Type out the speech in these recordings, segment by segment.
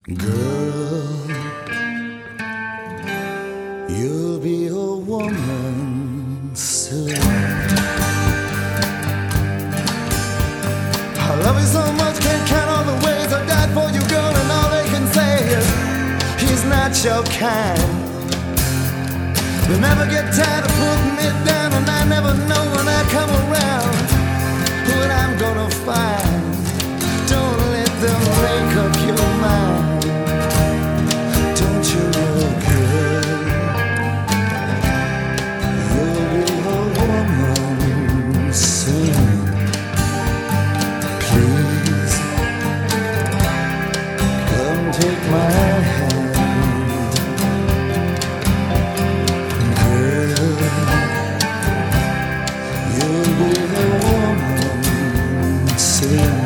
Girl, you'll be a woman soon. I love you so much, can't count all the ways I died for you, girl, and all they can say is he's not your kind. They never get tired of putting it down, and I never know when I come around what I'm gonna find. Don't let them make up your mind. Don't you know, girl, you'll be a woman soon. Please, come take my hand. Girl, you'll be a woman soon.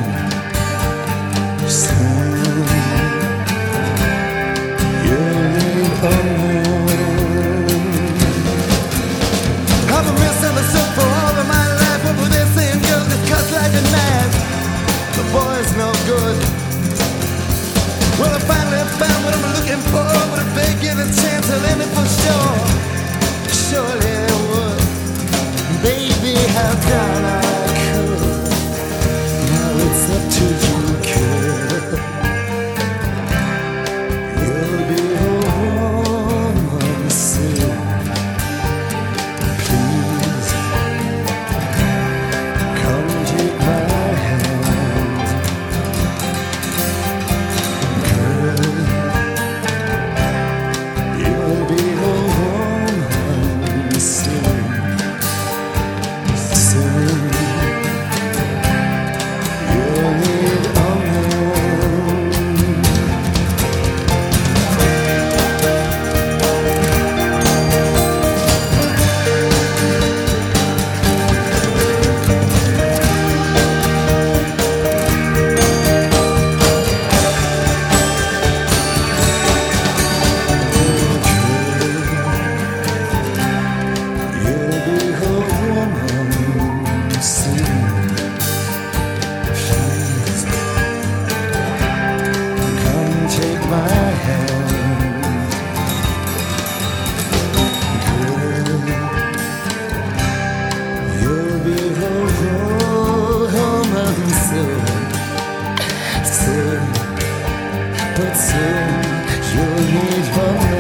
I've been misunderstood for all of my life. What were they saying? Girls get cut like a knife. The boy's no good. Well, I finally found what I'm looking for, but if they give a chance, I'll end it for sure. Surely they would. Baby, how done I could. Now it's up to you, girl. You'll be a woman soon. Please, come take my hand. Girl, you'll be a woman soon. Soon, you'll need a but soon you'll need her.